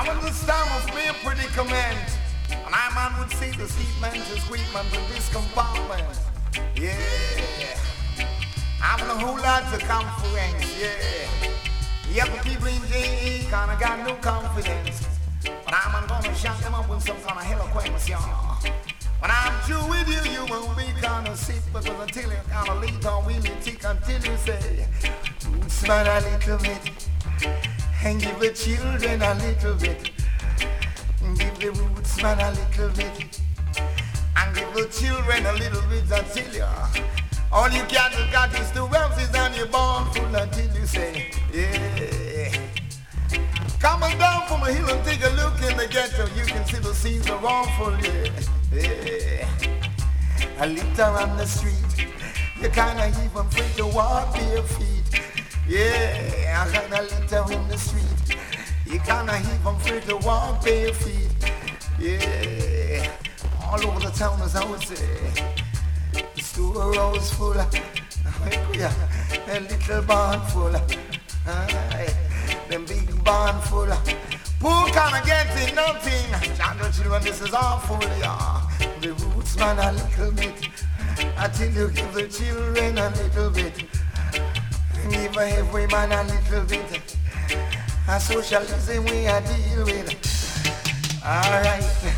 Now in this time of mere predicament, and I man would see the steep man to sweep man to this compartment. Yeah, having a whole lot of confidence, yeah. Yeah, the people in JE kinda got no confidence. But I'm gonna shut them up with some kind of eloquence, y'all. When I'm through with you, you won't be kinda sick. Because until you kinda lead on, we will tick until you say, smile a little bit. And give the children a little bit. And give the roots man a little bit. And give the children a little bit until you. All you got is the roses and you're born full until you say, yeah. Coming down from a hill and take a look in the ghetto, you can see the scenes are awful, yeah. Yeah. A litter on the street, you kinda even free to walk bare feet. Yeah, I got a litter in the street, you kinda even free to walk bare feet. Yeah, all over the town as I would say. The storehouse full, a little barn full, them big barn full. Poor kinda getting nothing. Jungle children, this is awful, yeah. The roots man a little bit, until you give the children a little bit, give every man a little bit. A socialism we a deal with. Alright.